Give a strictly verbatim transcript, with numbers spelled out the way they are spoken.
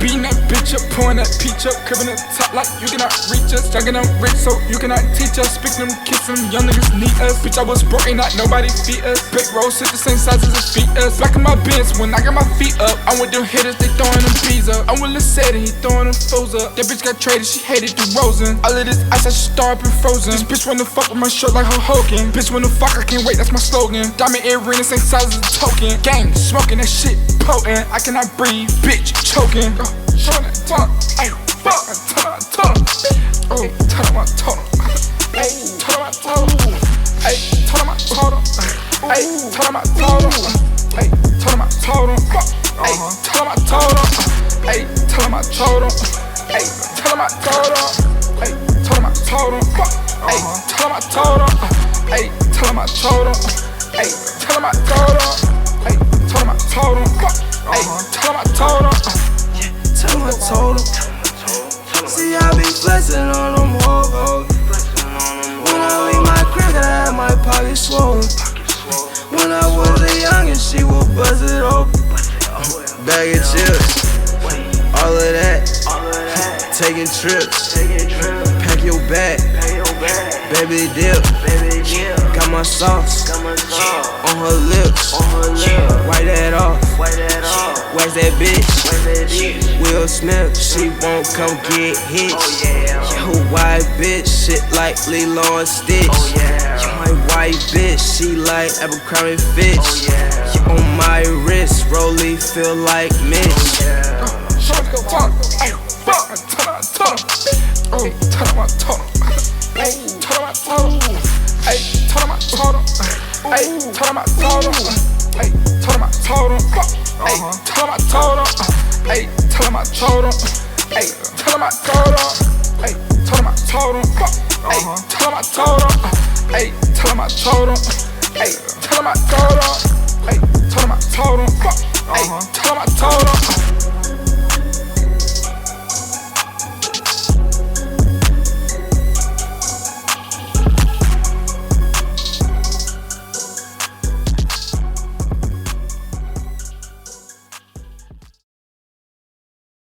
beating that bitch up, pouring that peach up, curving the top like you cannot reach us. Young and I'm rich, so you cannot teach us. Speaking them kids, them young niggas need us. Bitch, I was broke, ain't not nobody feed us. Big rolls sit the same size as a feet us. Back in my bins when I got my feet up. I'm with them hitters, they throwing them bees up. I'm with Lil Sadie, he throwing them foes up. That bitch got traded, she hated the Rosen. All of this ice, I should start up and frozen. This bitch wanna fuck with my shirt like Hulk Hogan. Bitch wanna fuck, I can't wait, that's my slogan. Diamond earring, same size as a token. Gang, smoking that shit potent. I cannot breathe, bitch, choking. Oh, turn that tongue, ayy, fuck, turn my tongue. Oh, turn my tongue. Ayy, turn my tongue. Ayy, turn my tongue. Ayy, turn my tongue. Ayy, turn my tongue. Ayy, turn my tongue. Ayy, turn my tongue. Ayy, turn my tongue. Ayy, turn my tongue. Ayy, turn my tongue. Ayy, turn my tongue. Ayy, turn my tongue. Ayy, turn my tongue. Ayy, turn my tongue. Tell my total. See, I be flexing on them hoes. When I leave my crib, I have my pocket swollen. When I was a youngin', she would buzz it open. Bag of chips, all of that. Taking trips, pack your bag, baby dip. Got my sauce on her lips. Wipe that off, wax that bitch. Will Smith, she won't come get hit. Yo, white bitch, shit like Lilo and Stitch. Yo, my white bitch, she like Abercrombie Fitch. Yo, on my wrist, Rollie feel like Mitch. Oh, turn my tongue. Ayy, turn my tongue. Ayy, turn my tongue. Ayy, turn my tongue. Ayy, turn my tongue. Ayy, turn my tongue. Ayy, turn my tongue. Ayy, turn my tongue. Ayy, turn my tongue. Ayy, turn my tongue. Ayy, turn my tongue. Ayy, turn my tongue. Ayy, turn my tongue. Ayy, turn my tongue.